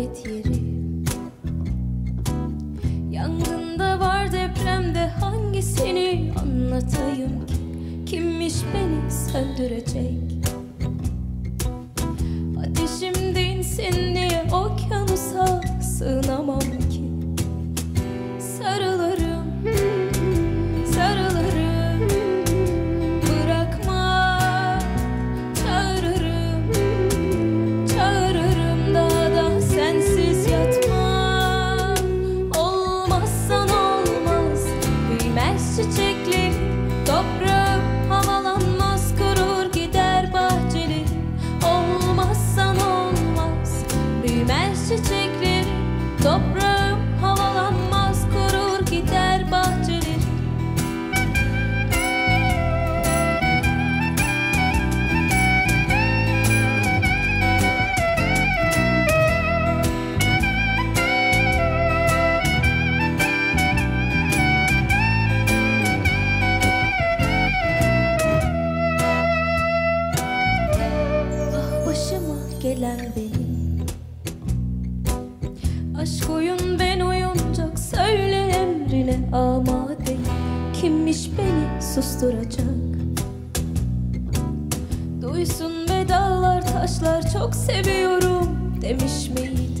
ibadet yeri. Yangında var, depremde hangisini anlatayım ki? Kimmiş beni söndürecek? Ateşim dinsin diye okyanusa sığınamam ki. Sarılırım, sarılırım, bırakma. Çağırırım, çağırırım, daha da sensiz yatma. Olmazsan olmaz, büyümez çiçeklerim, toprağım havalanmaz, kurur gider bahçelerim. Olmazsan olmaz, büyümez çiçeklerim, toprağım havalanmaz, kurur gider bahçelerim. Ah başıma gelen benim, aşk oyun ben oyuncak, söyle emrine amadeyim. Kimmiş beni susturacak? Duysun ve dağlar taşlar çok seviyorum demiş miydi?